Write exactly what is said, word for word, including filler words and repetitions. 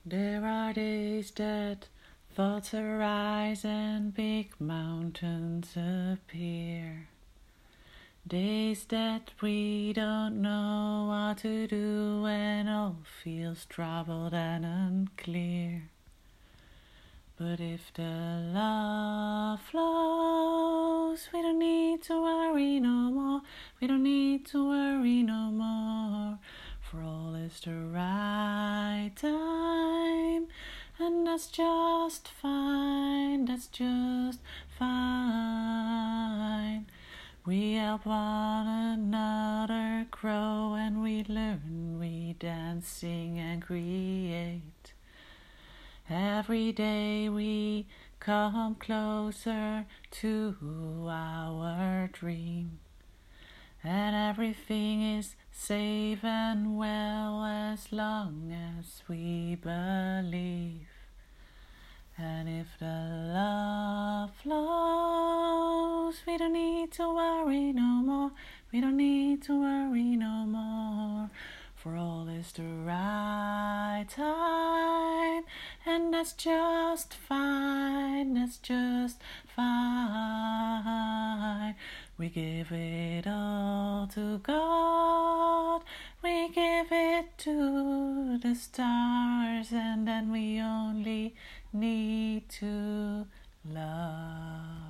There are days that thoughts arise and big mountains appear. Days that we don't know what to do when all feels troubled and unclear. But if the love flows, we don't need to worry no more. We don't need to worry no more. For all is the right time, and that's just fine, that's just fine. We help one another grow, and we learn, we dance, sing and create. Every day we come closer to our dream, and everything is safe and well as long as we believe. And if the love flows, we don't need to worry no more. We don't need to worry no more. For all is the right time, and that's just fine, that's just fine. We give it all to God, we give it to the stars, and then we only need to love.